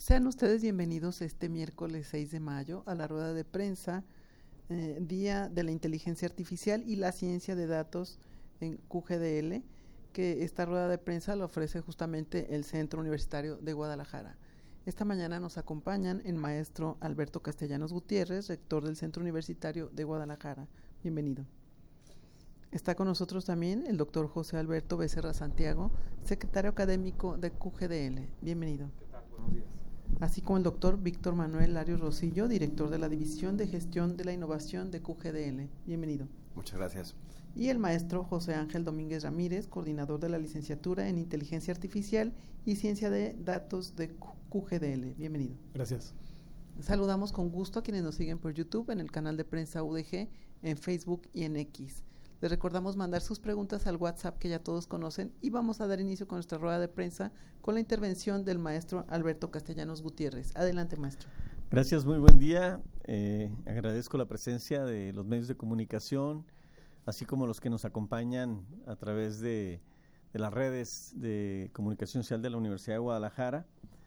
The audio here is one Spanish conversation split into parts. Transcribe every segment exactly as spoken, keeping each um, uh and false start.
Sean ustedes bienvenidos este miércoles seis de mayo a la rueda de prensa, eh, Día de la Inteligencia Artificial y la Ciencia de Datos en Q G D L, que esta rueda de prensa la ofrece justamente el Centro Universitario de Guadalajara. Esta mañana nos acompañan el maestro Alberto Castellanos Gutiérrez, rector del Centro Universitario de Guadalajara. Bienvenido. Está con nosotros también el doctor José Alberto Becerra Santiago, secretario académico de Q G D L. Bienvenido. ¿Qué tal? Buenos días. Así como el doctor Víctor Manuel Larios Rosillo, director de la División de Gestión de la Innovación de Q G D L. Bienvenido. Muchas gracias. Y el maestro José Ángel Domínguez Ramírez, coordinador de la licenciatura en Inteligencia Artificial y Ciencia de Datos de Q G D L. Bienvenido. Gracias. Saludamos con gusto a quienes nos siguen por YouTube, en el canal de prensa U D G, en Facebook y en X. Les recordamos mandar sus preguntas al WhatsApp que ya todos conocen y vamos a dar inicio con nuestra rueda de prensa con la intervención del maestro Alberto Castellanos Gutiérrez. Adelante, maestro. Gracias, muy buen día. Eh, agradezco la presencia de los medios de comunicación, así como los que nos acompañan a través de, de las redes de comunicación social de la Universidad de Guadalajara.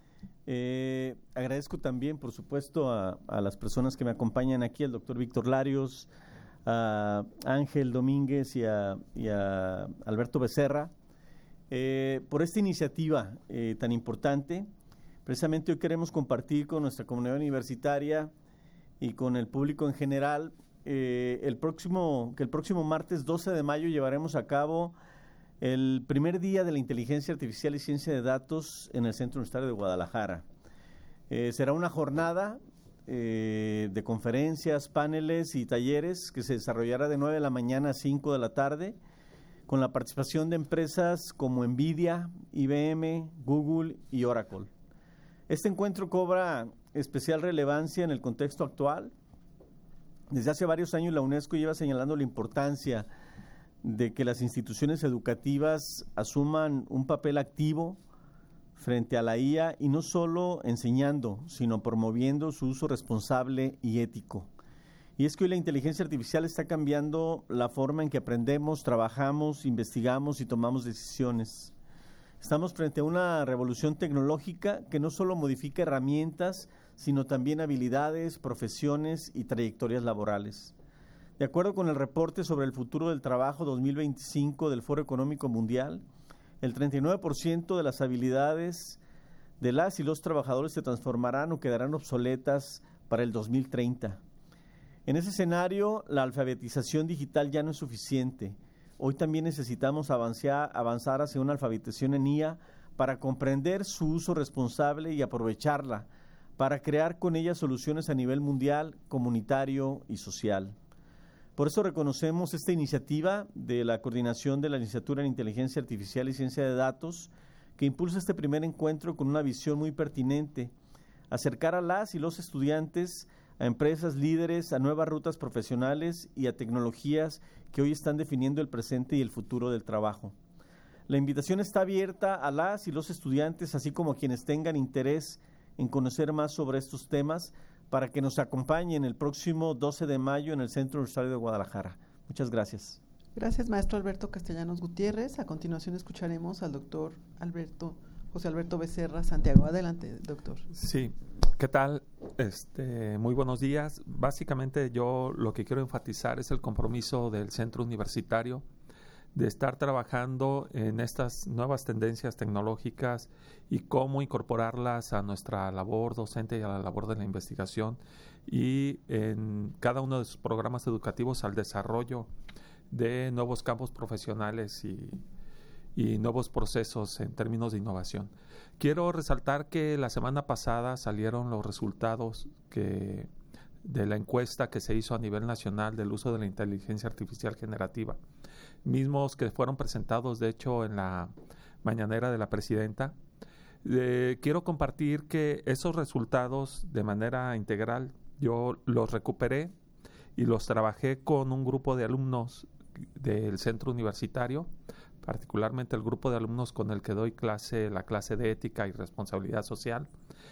Eh, agradezco también, por supuesto, a, a las personas que me acompañan aquí, el doctor Víctor Larios, a Ángel Domínguez y a, y a Alberto Becerra, eh, por esta iniciativa eh, tan importante. Precisamente hoy queremos compartir con nuestra comunidad universitaria y con el público en general eh, el próximo, que el próximo martes doce de mayo llevaremos a cabo el primer día de la Inteligencia Artificial y Ciencia de Datos en el Centro Universitario de Guadalajara. Eh, será una jornada Eh, de conferencias, paneles y talleres que se desarrollará de nueve de la mañana a cinco de la tarde, con la participación de empresas como NVIDIA, I B M, Google y Oracle. Este encuentro cobra especial relevancia en el contexto actual. Desde hace varios años la UNESCO lleva señalando la importancia de que las instituciones educativas asuman un papel activo frente a la I A y no solo enseñando, sino promoviendo su uso responsable y ético. Y es que hoy la inteligencia artificial está cambiando la forma en que aprendemos, trabajamos, investigamos y tomamos decisiones. Estamos frente a una revolución tecnológica que no solo modifica herramientas, sino también habilidades, profesiones y trayectorias laborales. De acuerdo con el reporte sobre el futuro del trabajo dos mil veinticinco del Foro Económico Mundial, el treinta y nueve por ciento de las habilidades de las y los trabajadores se transformarán o quedarán obsoletas para el dos mil treinta. En ese escenario, la alfabetización digital ya no es suficiente. Hoy también necesitamos avanzar, avanzar hacia una alfabetización en I A para comprender su uso responsable y aprovecharla, para crear con ella soluciones a nivel mundial, comunitario y social. Por eso reconocemos esta iniciativa de la Coordinación de la Licenciatura en Inteligencia Artificial y Ciencia de Datos, que impulsa este primer encuentro con una visión muy pertinente: acercar a las y los estudiantes a empresas líderes, a nuevas rutas profesionales y a tecnologías que hoy están definiendo el presente y el futuro del trabajo. La invitación está abierta a las y los estudiantes, así como a quienes tengan interés en conocer más sobre estos temas, para que nos acompañen el próximo doce de mayo en el Centro Universitario de Guadalajara. Muchas gracias. Gracias, maestro Alberto Castellanos Gutiérrez. A continuación escucharemos al doctor Alberto, José Alberto Becerra Santiago. Adelante, doctor. Sí, ¿qué tal? Este, muy buenos días. Básicamente yo lo que quiero enfatizar es el compromiso del Centro Universitario de estar trabajando en estas nuevas tendencias tecnológicas y cómo incorporarlas a nuestra labor docente y a la labor de la investigación, y en cada uno de sus programas educativos al desarrollo de nuevos campos profesionales y, y nuevos procesos en términos de innovación. Quiero resaltar que la semana pasada salieron los resultados que, de la encuesta que se hizo a nivel nacional del uso de la inteligencia artificial generativa, mismos que fueron presentados de hecho en la mañanera de la presidenta. Eh, quiero compartir que esos resultados de manera integral yo los recuperé y los trabajé con un grupo de alumnos del centro universitario, particularmente el grupo de alumnos con el que doy clase, la clase de ética y responsabilidad social,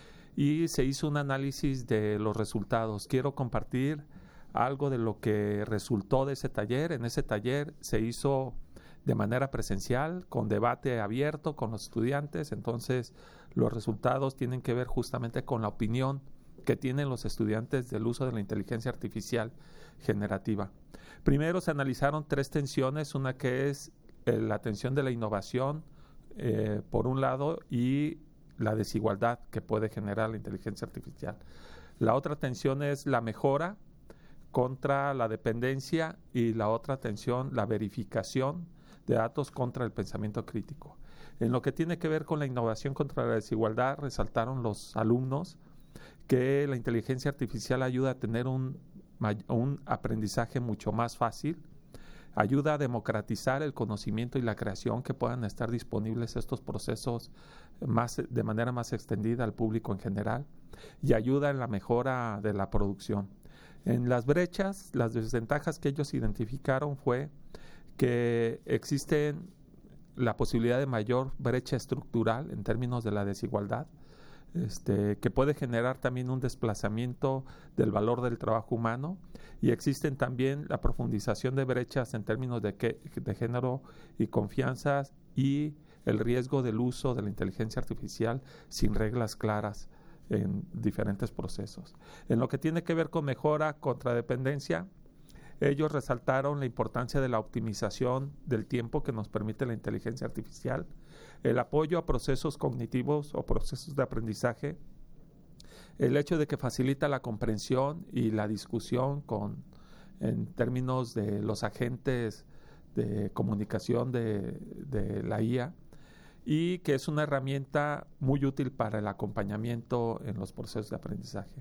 y se hizo un análisis de los resultados. Quiero compartir algo de lo que resultó de ese taller. En ese taller se hizo de manera presencial, con debate abierto con los estudiantes. Entonces, Los resultados tienen que ver justamente con la opinión que tienen los estudiantes del uso de la inteligencia artificial generativa. Primero se analizaron tres tensiones, una que es eh, la tensión de la innovación, eh, por un lado, y la desigualdad que puede generar la inteligencia artificial. La otra tensión es la mejora contra la dependencia y la otra tensión, la verificación de datos contra el pensamiento crítico. En lo que tiene que ver con la innovación contra la desigualdad, resaltaron los alumnos que la inteligencia artificial ayuda a tener un, un aprendizaje mucho más fácil, ayuda a democratizar el conocimiento y la creación, que puedan estar disponibles estos procesos más, de manera más extendida al público en general, y ayuda en la mejora de la producción. En las brechas, las desventajas que ellos identificaron fue que existen la posibilidad de mayor brecha estructural en términos de la desigualdad, Este, que puede generar también un desplazamiento del valor del trabajo humano, y existen también la profundización de brechas en términos de, que, de género y confianzas, y el riesgo del uso de la inteligencia artificial sin reglas claras en diferentes procesos. En lo que tiene que ver con mejora contra dependencia, ellos resaltaron la importancia de la optimización del tiempo que nos permite la inteligencia artificial, el apoyo a procesos cognitivos o procesos de aprendizaje, el hecho de que facilita la comprensión y la discusión con, en términos de los agentes de comunicación de, de la I A, y que es una herramienta muy útil para el acompañamiento en los procesos de aprendizaje.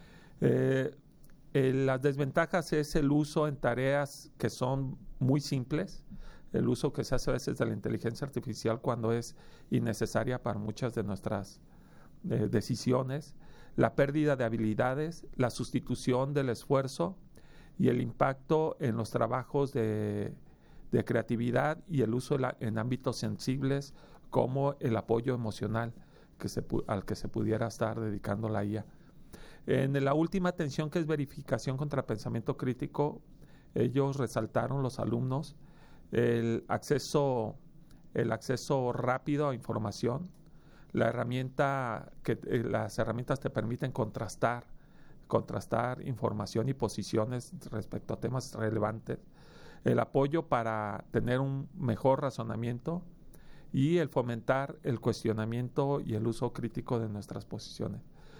Eh, eh, las desventajas es el uso en tareas que son muy simples, el uso que se hace a veces de la inteligencia artificial cuando es innecesaria para muchas de nuestras eh, decisiones, la pérdida de habilidades, la sustitución del esfuerzo y el impacto en los trabajos de, de creatividad y el uso la, en ámbitos sensibles como el apoyo emocional que se, al que se pudiera estar dedicando la I A. En la última tensión, que es verificación contra pensamiento crítico, ellos resaltaron, los alumnos, el acceso, el acceso rápido a información, la herramienta que eh, las herramientas te permiten contrastar, contrastar información y posiciones respecto a temas relevantes, el apoyo para tener un mejor razonamiento y el fomentar el cuestionamiento y el uso crítico de nuestras posiciones.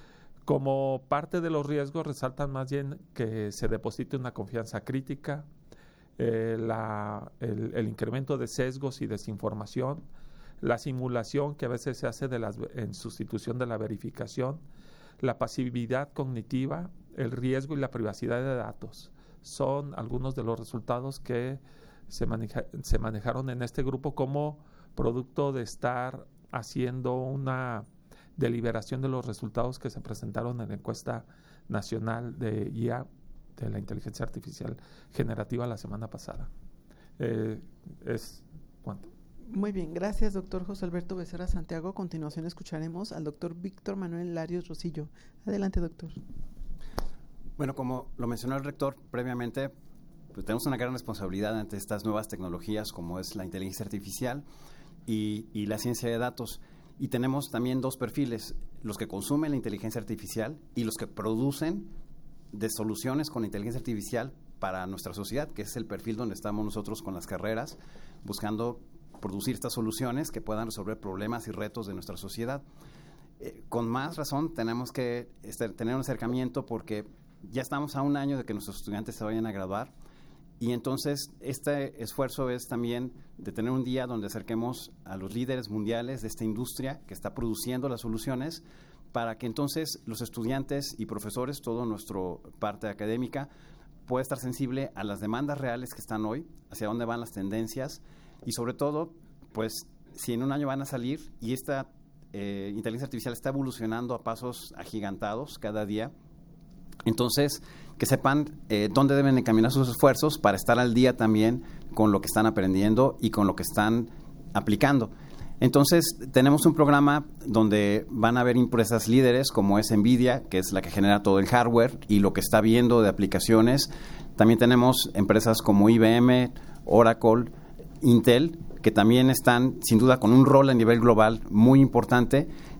Como parte de los riesgos, resaltan más bien que se deposite una confianza crítica, eh, la, el, el incremento de sesgos y desinformación, la simulación que a veces se hace de las, en sustitución de la verificación, la pasividad cognitiva, el riesgo y la privacidad de datos. Son algunos de los resultados que se, maneja, se manejaron en este grupo como producto de estar haciendo una deliberación de los resultados que se presentaron en la encuesta nacional de I A, de la inteligencia artificial generativa, la semana pasada. Eh, es cuánto. Muy bien, gracias, doctor José Alberto Becerra Santiago. A continuación escucharemos al doctor Víctor Manuel Larios Rosillo. Adelante, doctor. Bueno, como lo mencionó el rector previamente, pues tenemos una gran responsabilidad ante estas nuevas tecnologías como es la inteligencia artificial y, y la ciencia de datos. Y tenemos también dos perfiles, los que consumen la inteligencia artificial y los que producen de soluciones con inteligencia artificial para nuestra sociedad, que es el perfil donde estamos nosotros con las carreras, buscando producir estas soluciones que puedan resolver problemas y retos de nuestra sociedad. Eh, con más razón tenemos que este, tener un acercamiento porque ya estamos a un año de que nuestros estudiantes se vayan a graduar. Y entonces este esfuerzo es también de tener un día donde acerquemos a los líderes mundiales de esta industria que está produciendo las soluciones para que entonces los estudiantes y profesores, toda nuestra parte académica, pueda estar sensible a las demandas reales que están hoy, hacia dónde van las tendencias y sobre todo, pues si en un año van a salir y esta eh, inteligencia artificial está evolucionando a pasos agigantados cada día, entonces que sepan eh, dónde deben encaminar sus esfuerzos para estar al día también con lo que están aprendiendo y con lo que están aplicando. Entonces, tenemos un programa donde van a haber empresas líderes como es NVIDIA, que es la que genera todo el hardware y lo que está viendo de aplicaciones. También tenemos empresas como I B M, Oracle, Intel, que también están sin duda con un rol a nivel global muy importante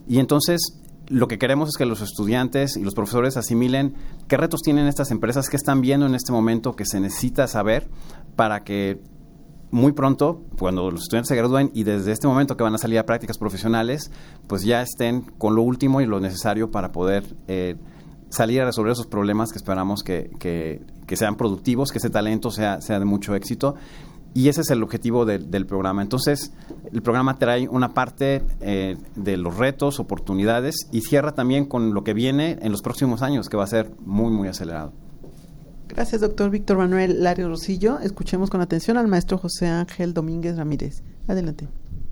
Y entonces lo que queremos es que los estudiantes y los profesores asimilen qué retos tienen estas empresas, qué están viendo en este momento que se necesita saber para que muy pronto, cuando los estudiantes se gradúen y desde este momento que van a salir a prácticas profesionales, pues ya estén con lo último y lo necesario para poder eh, salir a resolver esos problemas que esperamos que, que, que sean productivos, que ese talento sea, sea de mucho éxito. Y ese es el objetivo de, del programa. Entonces, el programa trae una parte eh, de los retos, oportunidades, y cierra también con lo que viene en los próximos años, que va a ser muy, muy acelerado. Gracias, doctor Víctor Manuel Larios Rosillo. Escuchemos con atención al maestro José Ángel Domínguez Ramírez. Adelante.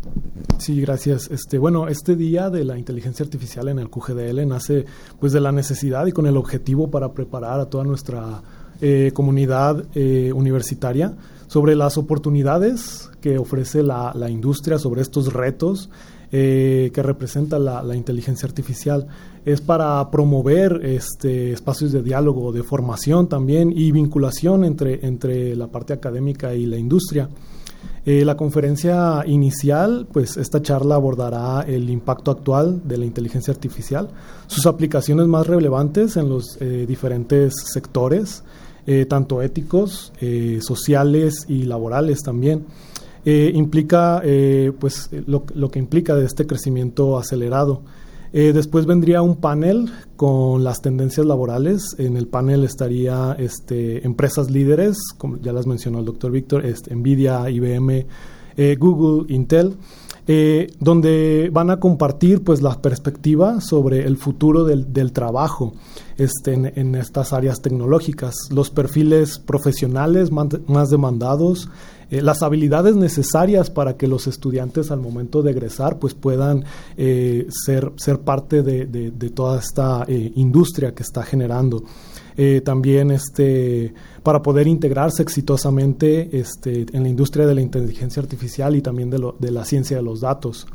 Sí, gracias. Este, bueno, este día de la inteligencia artificial en el Q G D L nace pues de la necesidad y con el objetivo para preparar a toda nuestra eh, comunidad eh, universitaria sobre las oportunidades que ofrece la, la industria, sobre estos retos eh, que representa la, la inteligencia artificial. Es para promover este, espacios de diálogo, de formación también y vinculación entre, entre la parte académica y la industria. Eh, la conferencia inicial, pues esta charla abordará el impacto actual de la inteligencia artificial, sus aplicaciones más relevantes en los eh, diferentes sectores, eh, tanto éticos, eh, sociales y laborales también. Eh, implica, eh, pues lo, lo que implica de este crecimiento acelerado. Eh, después vendría un panel con las tendencias laborales. En el panel estaría este, empresas líderes, como ya las mencionó el doctor Víctor, este, NVIDIA, I B M, eh, Google, Intel, eh, donde van a compartir pues, la perspectiva sobre el futuro del, del trabajo este, en, en estas áreas tecnológicas, los perfiles profesionales más, más demandados, Eh, las habilidades necesarias para que los estudiantes al momento de egresar pues puedan eh, ser, ser parte de, de, de toda esta eh, industria que está generando. Eh, también este, para poder integrarse exitosamente este, en la industria de la inteligencia artificial y también de, lo, de la ciencia de los datos.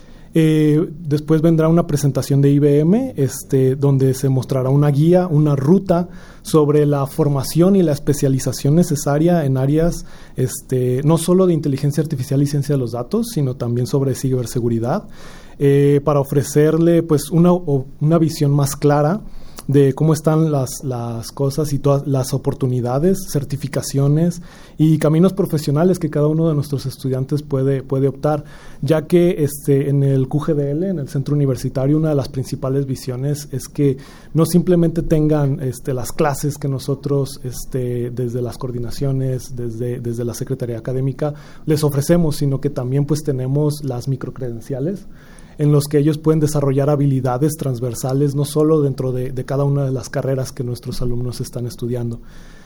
Eh, después vendrá una presentación de I B M este, donde se mostrará una guía, una ruta sobre la formación y la especialización necesaria en áreas este, no solo de inteligencia artificial y ciencia de los datos, sino también sobre ciberseguridad, eh, para ofrecerle pues, una, una visión más clara de cómo están las, las cosas y todas las oportunidades, certificaciones y caminos profesionales que cada uno de nuestros estudiantes puede, puede optar, ya que este, en el Q G D L, en el centro universitario, una de las principales visiones es que no simplemente tengan este, las clases que nosotros este, desde las coordinaciones, desde, desde la Secretaría Académica les ofrecemos, sino que también pues tenemos las microcredenciales en los que ellos pueden desarrollar habilidades transversales, no solo dentro de, de cada una de las carreras que nuestros alumnos están estudiando.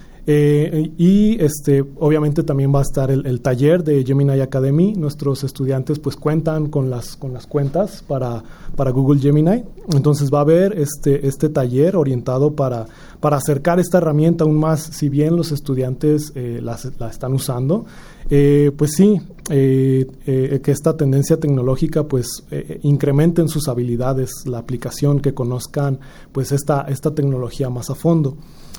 Eh, y este, obviamente también va a estar el, el taller de Gemini Academy. Nuestros estudiantes pues cuentan con las, con las cuentas para, para Google Gemini. Entonces va a haber este, este taller orientado para, para acercar esta herramienta aún más, si bien los estudiantes eh, las, la están usando. Eh, pues sí, eh, eh, que esta tendencia tecnológica pues eh, incrementen sus habilidades, la aplicación, que conozcan pues esta, esta tecnología más a fondo.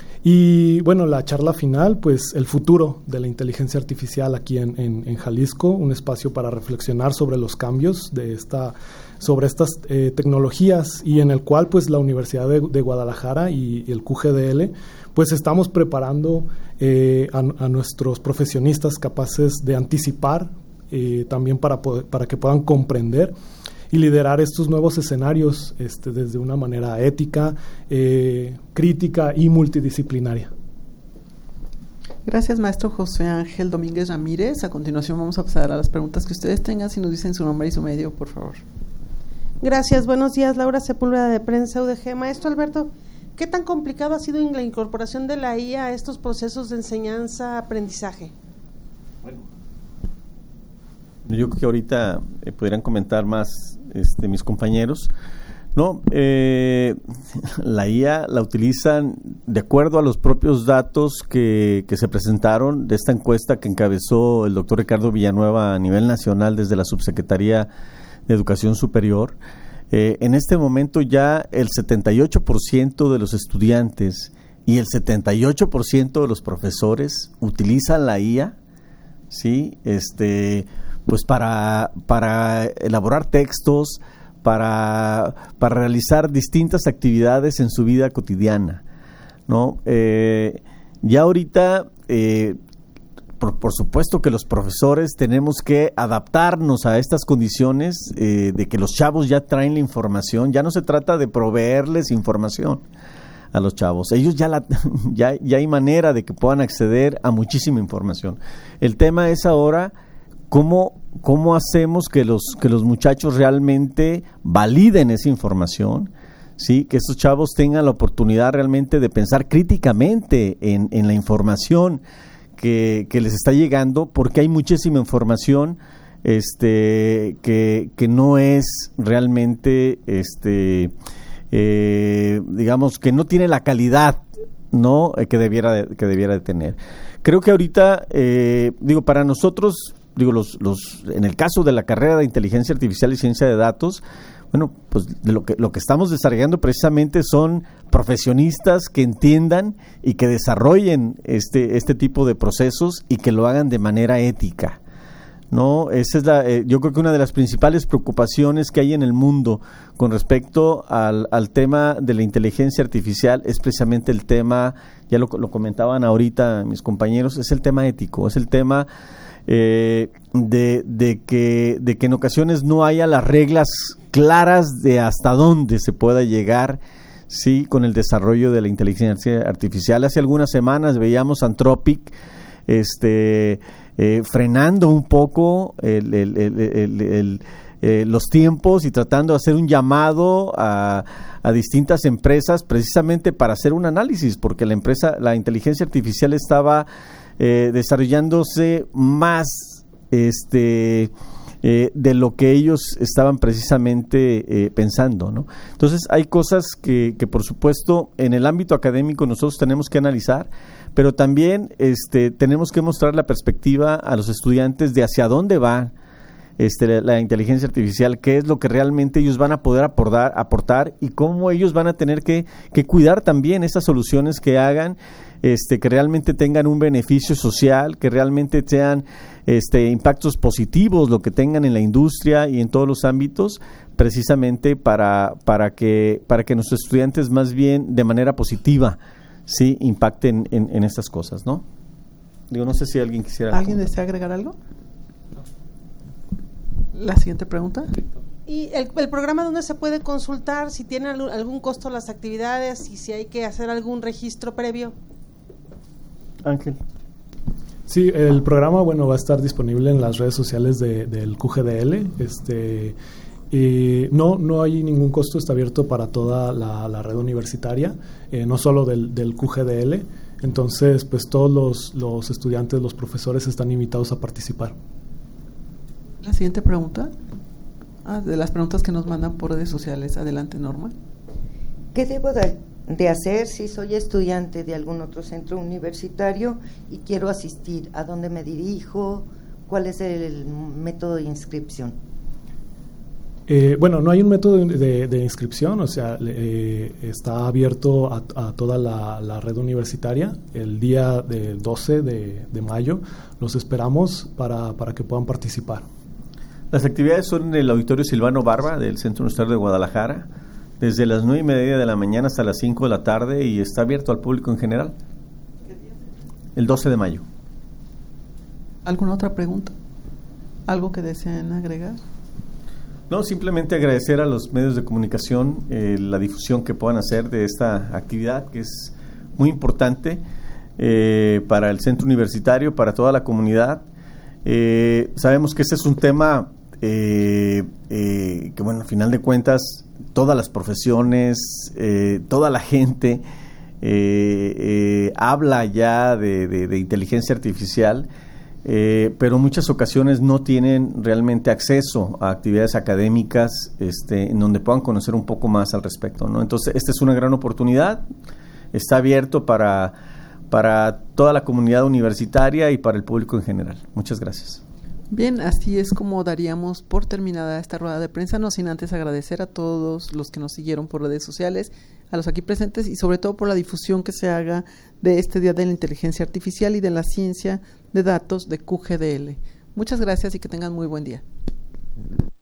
Y bueno, la charla final, pues el futuro de la inteligencia artificial aquí en, en, en Jalisco, un espacio para reflexionar sobre los cambios de esta, sobre estas eh, tecnologías, y en el cual pues la Universidad de, de Guadalajara y, y el Q G D L pues estamos preparando eh, a, a nuestros profesionistas capaces de anticipar eh, también para, poder, para que puedan comprender y liderar estos nuevos escenarios este, desde una manera ética, eh, crítica y multidisciplinaria. Gracias, maestro José Ángel Domínguez Ramírez. A continuación vamos a pasar a las preguntas que ustedes tengan. Si nos dicen su nombre y su medio, por favor. Gracias. Buenos días, Laura Sepúlveda de Prensa U D G. Maestro Alberto, ¿qué tan complicado ha sido la incorporación de la I A a estos procesos de enseñanza-aprendizaje? Bueno, yo creo que ahorita eh, podrían comentar más este, mis compañeros. No, eh, la I A la utilizan de acuerdo a los propios datos que, que se presentaron de esta encuesta que encabezó el doctor Ricardo Villanueva a nivel nacional desde la Subsecretaría de Educación Superior. Eh, en este momento ya el setenta y ocho por ciento de los estudiantes y el setenta y ocho por ciento de los profesores utilizan la I A, ¿sí? Este, pues para, para elaborar textos, para, para realizar distintas actividades en su vida cotidiana, ¿no? Eh, ya ahorita, eh, por, por supuesto que los profesores tenemos que adaptarnos a estas condiciones eh, de que los chavos ya traen la información. Ya no se trata de proveerles información a los chavos. Ellos ya, la, ya, ya hay manera de que puedan acceder a muchísima información. El tema es ahora cómo, cómo hacemos que los, que los muchachos realmente validen esa información, ¿sí? Que estos chavos tengan la oportunidad realmente de pensar críticamente en, en la información que, que les está llegando, porque hay muchísima información este, que, que no es realmente... este Eh, digamos que no tiene la calidad, ¿no? Eh, que debiera de, que debiera de tener. Creo que ahorita, eh, digo, para nosotros, digo, los, los, en el caso de la carrera de Inteligencia Artificial y Ciencia de Datos, bueno, pues de lo que lo que estamos desarrollando precisamente son profesionistas que entiendan y que desarrollen este este tipo de procesos y que lo hagan de manera ética, ¿no? Esa es la, eh, yo creo que una de las principales preocupaciones que hay en el mundo con respecto al, al tema de la inteligencia artificial es precisamente el tema, ya lo, lo comentaban ahorita mis compañeros, es el tema ético, es el tema eh, de, de, que, de que en ocasiones no haya las reglas claras de hasta dónde se pueda llegar, sí, con el desarrollo de la inteligencia artificial. Hace algunas semanas veíamos Anthropic, este... Eh, frenando un poco el, el, el, el, el, eh, los tiempos y tratando de hacer un llamado a, a distintas empresas precisamente para hacer un análisis, porque la empresa, la inteligencia artificial estaba eh, desarrollándose más este eh, de lo que ellos estaban precisamente eh, pensando, ¿no? Entonces hay cosas que, que por supuesto en el ámbito académico nosotros tenemos que analizar, pero también este, tenemos que mostrar la perspectiva a los estudiantes de hacia dónde va este, la, la inteligencia artificial, qué es lo que realmente ellos van a poder aportar, aportar y cómo ellos van a tener que, que cuidar también esas soluciones que hagan, este, que realmente tengan un beneficio social, que realmente sean este, impactos positivos, lo que tengan en la industria y en todos los ámbitos, precisamente para, para, que, para que nuestros estudiantes más bien de manera positiva sí impacten en, en estas cosas, ¿no? Digo, no sé si alguien quisiera... ¿Alguien desea agregar algo? La siguiente pregunta. ¿Y el, el programa dónde se puede consultar? Si tiene algún, algún costo las actividades y si hay que hacer algún registro previo. Ángel. Sí, el programa, bueno, va a estar disponible en las redes sociales de, del Q G D L. Este, y no, no hay ningún costo, está abierto para toda la, la red universitaria, eh, no solo del, del Q G D L. Entonces, pues todos los, los estudiantes, los profesores están invitados a participar. La siguiente pregunta, ah, de las preguntas que nos mandan por redes sociales. Adelante, Norma. ¿Qué debo de, de hacer si soy estudiante de algún otro centro universitario y quiero asistir? ¿A dónde me dirijo? ¿Cuál es el método de inscripción? Eh, bueno, no hay un método de, de, de inscripción, o sea, eh, está abierto a, a toda la, la red universitaria. El día del doce de, de mayo los esperamos para, para que puedan participar. Las actividades son en el Auditorio Silvano Barba del Centro Universitario de Guadalajara, desde las nueve y media de la mañana hasta las cinco de la tarde, y está abierto al público en general. El doce de mayo. ¿Alguna otra pregunta? ¿Algo que deseen agregar? No, simplemente agradecer a los medios de comunicación eh, la difusión que puedan hacer de esta actividad, que es muy importante eh, para el centro universitario, para toda la comunidad. Eh, sabemos que este es un tema eh, eh, que, bueno, al final de cuentas, todas las profesiones, eh, toda la gente eh, eh, habla ya de, de, de inteligencia artificial. Eh, pero en muchas ocasiones no tienen realmente acceso a actividades académicas este, en donde puedan conocer un poco más al respecto, ¿no? Entonces, esta es una gran oportunidad, está abierto para, para toda la comunidad universitaria y para el público en general. Muchas gracias. Bien, así es como daríamos por terminada esta rueda de prensa, no sin antes agradecer a todos los que nos siguieron por redes sociales, a los aquí presentes y sobre todo por la difusión que se haga de este Día de la Inteligencia Artificial y de la Ciencia de Datos de Q G D L. Muchas gracias y que tengan muy buen día.